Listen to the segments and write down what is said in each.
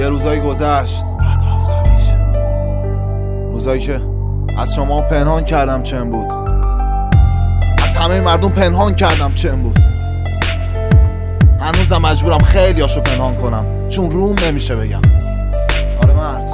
روزایی گذشت، بعد آفتابیش، روزایی که از شما پنهان کردم چن بود، از همه مردم پنهان کردم چن بود. هنوزم مجبورم خیلی هاشو پنهان کنم چون روم نمیشه بگم. آره مرد،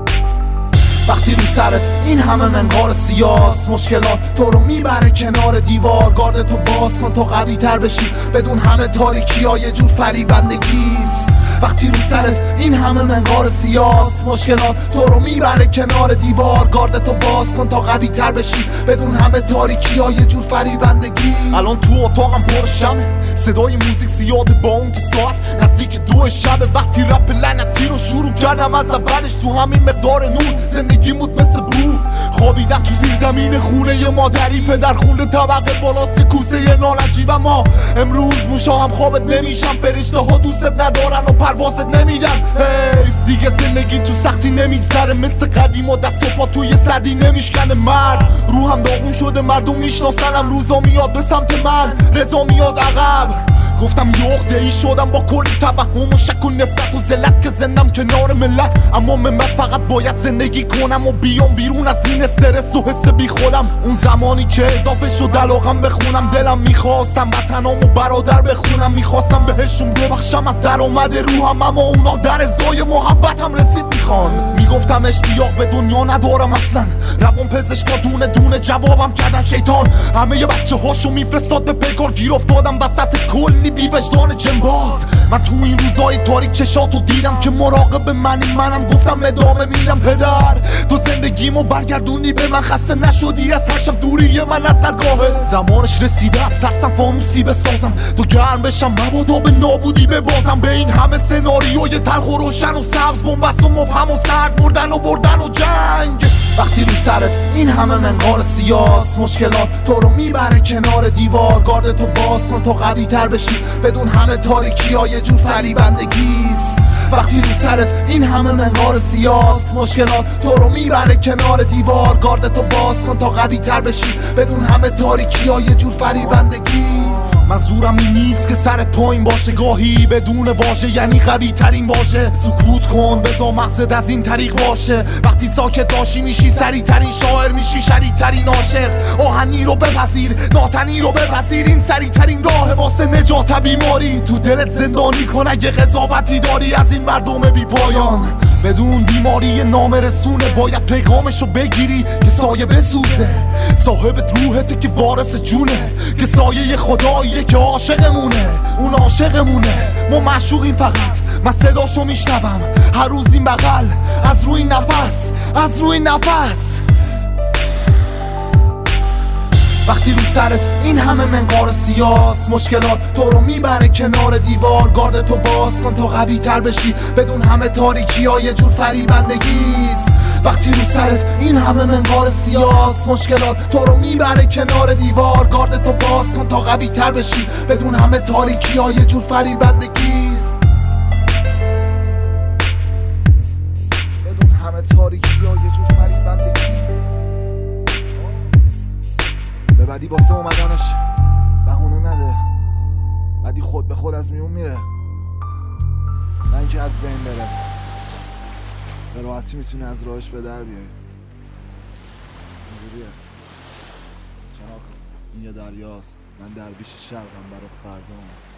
وقتی رو سرت این همه منقار سیاس، مشکلات تو رو میبره کنار دیوار. گارد تو باز کن تا قوی تر بشی، بدون همه تاریکی ها یه جور فریبندگیست. وقتی رو سرت این همه منقار سیاس، مشکلات تو رو میبره کنار دیوار. گارد تو باز کن تا قوی تر بشی، بدون همه تاریکی ها یه جور فریبندگی. الان تو اتاقم پر شمه، صدای موزیک زیاده با اون که ساعت نزدیک 2 شب. وقتی رپ لعنتی رو شروع کردم از اولش، تو همین مقدار نور زندگی بود مثل بروف. خوابیدم تو زیر زمین خونه ی مادری، پدر خونده طبقه بالاست کوسه ی نالنجی. و ما امروز موشا هم خوابت نمیشم، فرشته ها دوستت ندارن و پروازت نمیدن. حیف دیگه زندگی تو سختی نمیگذره، مثل قدیم و دست و پا توی سردی نمیشکنه. مرد روحم داغون شده، مردم میشناسنم، روزا میاد به سمت من، رضا میاد عقب. گفتم یخته ای شدم با کلی توهم و شک و نفرت و ذلت که زندم کنار ملت. اما من فقط باید زندگی کنم و بیام بیرون از این استرس و حس بی خودم. اون زمانی که اضافه شد علاقم بخونم، دلم میخواستم وطنام و برادر بخونم. میخواستم بهشون ببخشم از درآمد روحم، اما اونا در ازای محبتم رسید میخوان. میگفتم اشتیاق به دنیا ندارم اصلا، روان پزشکا دونه دونه جوابم کردن شیطان. همه بچه هاشو میفرستاد به پیکار، گیر افتادم وسط کلی بی وجدان جنباز. من تو این روزای تاریک چشاتو دیدم که مراقب منم، گفتم ادامه میدم. پدر تو زندگیمو برگردونی به من، خسته نشدی از هر شب دوری من از درگاهت. زمانش رسیده از ترسم فانوسی بسازم، تو گرم بشم مبادا به نابودی ببازم. به این همه سناریوی تلخ و روشن و سبز، بنبست و مبهم و سرد، مردن و بردن و جنگ. وقتی رو سرت این همه منقار سیاس، مشکلات تو رو میبره کنار دیوار. گارد تو باز کن تا قوی تر بشی، بدون همه تاریکی ها یه جور فریبندگیست. وقتی رو سرت این همه منقار سیاس، مشکلات تو رو میبره کنار دیوار. گارد تو باز کن تا قوی تر بشی، بدون همه تاریکی ها یه جور فریبندگیست. منظورم این نیست که سرت پایین باشه، گاهی بدون واژه یعنی قوی ترین واژه. سکوت کن بذار مقصد از این طریق باشه، وقتی ساکت باشی میشی سریع ترین شاعر، میشی شدید ترین عاشق. آهنی رو بپذیر، ناتنی رو بپذیر، این سریع ترین راه واسه نجات بیماری. تو دلت زندانی کن اگه قضاوتی داری از این مردم بی پایان. بدون بیماری نامرسونه باید پیغامشو بگیری که سایه بسوزه. صاحبت روحته که وارث جونه، که سایه خداییه که عاشقمونه. اون عاشقمونه، ما معشوقیم فقط. من صداشو میشنوم هر روز این بغل، از روی نفس، از روی نفس. وقتی رو سرت این همه منقار سیاس، مشکلات تو رو میبره کنار دیوار. گارد تو باز کن تا قوی تر بشی، بدون همه تاریکی ها یه جور فریبندگیست. وقتی رو سرت این همه منقار سیاس، مشکلات تو رو میبره کنار دیوار. گارد تو باز کن تا قوی تر بشی، بدون همه تاریکی ها یه جور فریبندگیست. بدون همه تاریکی ها یه جور فریبندگیست. به بدی واسه اومدنش بهونه نده، بدی خود به خود از میون میره، نه اینکه از بین بره. به راحتی میتونی از راهش به در بیای. اینجوریه چناکن، این یه دریاست، من درویش شرقم برا فردام.